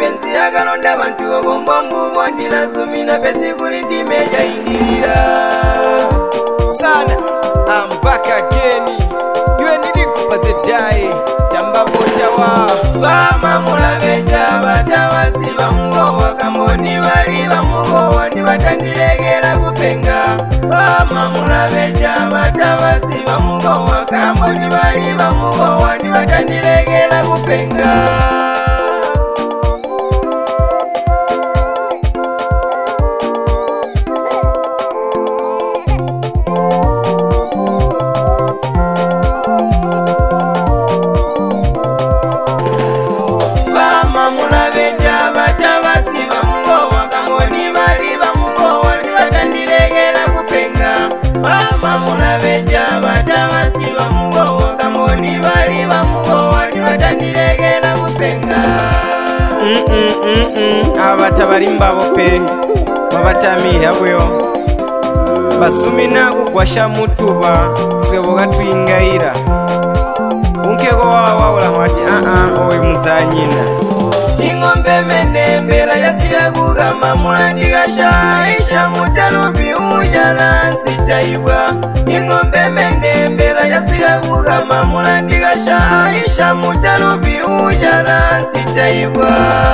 mapenzi akalonda abantu obombombu bondila zumina pesi kuli timeja ingilira sana. I'm back again. You ain't need to pass it die. Tamba botawa. Bama mulabeja batawasi bamugowa kamboni bali bamugowa nibatandilegera kupenga. Bama mulabeja batawasi bamugowa kamboni bali bamugowa nibatandilegera kupenga. Abatabalimba bope babatamira bweyo basumina kugwasha mutuba swebo gatwingaira unkego wawula wati owe muzanyina ingombe menembera yasiya kugama mulandigasha isha mutalubi ujala nsitaibwa ingombe menembera yasiya kugama mulandigasha isha mutalubi ujala nsitaibwa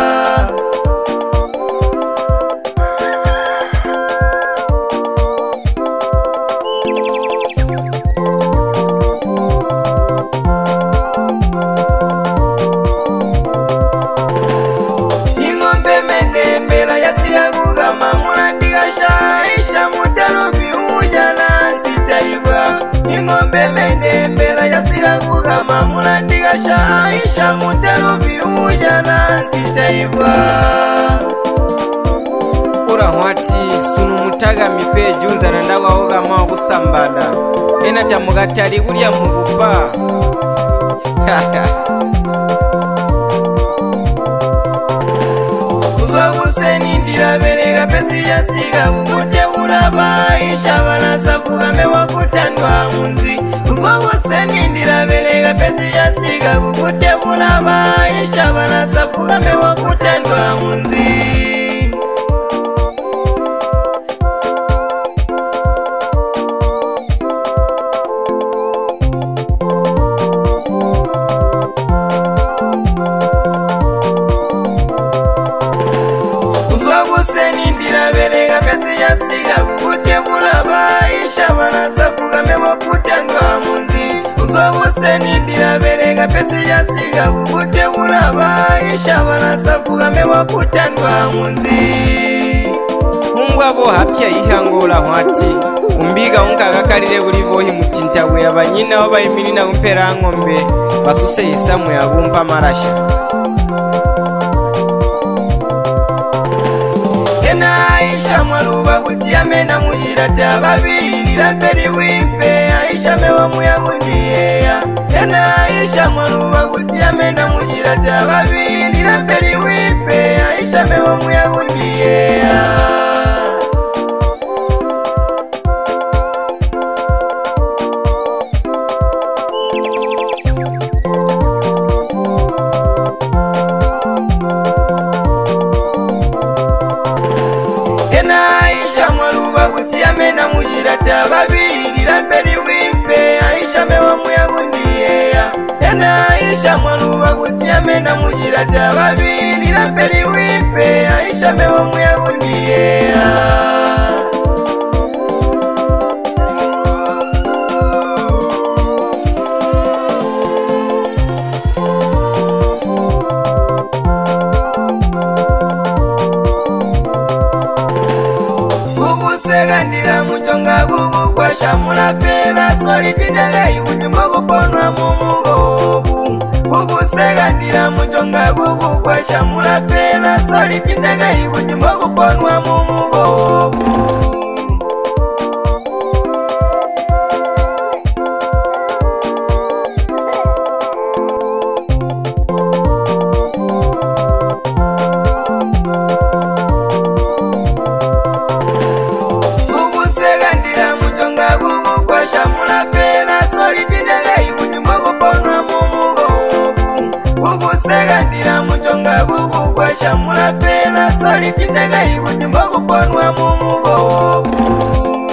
Aisha mutalubi ujala sitaiba ura mwati sunu mutaga mipe junza na ndagwa oga mawa kusambada ena tamugatari kulia mugupa Kuzo kuseni ndiraberega pesi jasiga kukute ulaba Aisha banasafuga mewa kutandwa munzi Kuseni ndiraberega pesi jasiga kukute ulaba Aisha banasafuga mewa kutandwa munzi Kuseni ndiraberega pesi jasiga kukute ulaba Aisha banasafuga mewa kutandwa munzi Kuseni ndiraberega pesi jasiga kukute ulaba Aisha banasafuga mewa kutandwa munzi Mungu abo hapya ihangola mwati umbiga unkagakalire buli bohi mutinta we abanyina wabayimirina kumpera ngombe basuse isamu yabumpa marasha Aisha mwaluba kutia mena mujirata babiri lamberi wimpe Aisha mewa muyagundiyeya Aisha mwaluba kutia mena mujirata babiri lamberi wimpe Aisha mewa muyagundiyeya Mena mujirata babiri lamberi wimpe Aisha mewa muyagundiyeya Aisha mwaluba kutia mena mujirata babiri lamberi wimpe Aisha mewa muyagundiyeya Segandira muchonga gugu kwa shamula fela soli tindaga ikuti mbogo ponwa mumugobu Gugu segandira muchonga gugu kwa shamula fela soli tindaga ikuti mbogo ponwa mumugobu shamula fela soli tindaga ibuti mbokuponwa mumugobu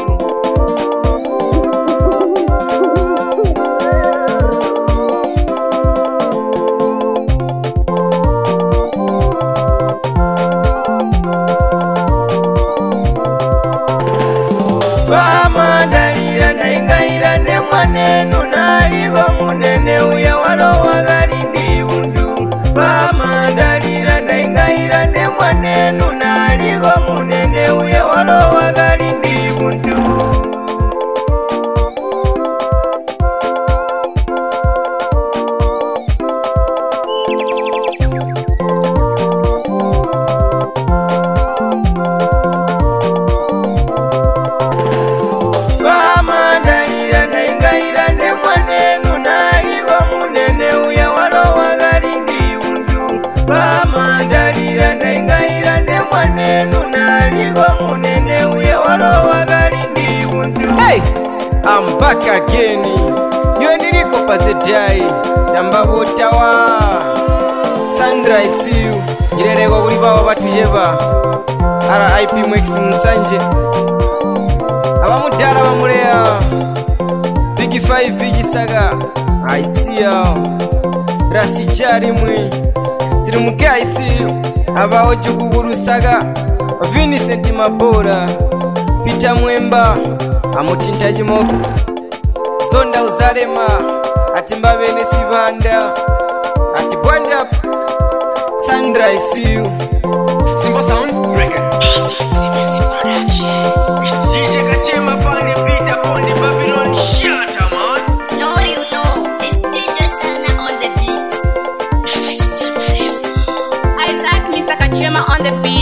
Bamadalira naingaira ne mwanenu naligo munene uya walowa galindi bundu Bamadalira naingaira ne mwanenu naligo munene uya walowa galindi bundu Bamadalira naingaira ne mwanenu naligo munene uya walowa galindi bundu Hey, I'm back again. Yo niliko pazedai Tambabo tawa Sandra I see you Irelego kuli bawo batujeba RIP Mwex Musanje Abamudala bamulea Big 5 Big Saga I see you Rasi Chari mwe Sirimuke I see you Abawo Juguguru Saga Vincent Mabora Peter Mwemba Amutinta Jimoku Sonda Uzalema Atimba Bene Sibanda Atibwanja Sandra I see you Simple Sounds Record. DJ Kachema Pane Peter Ponde Babylon Shatter man No, you know, this DJ Sana on the beat. I like Mr. Kachema on the beat.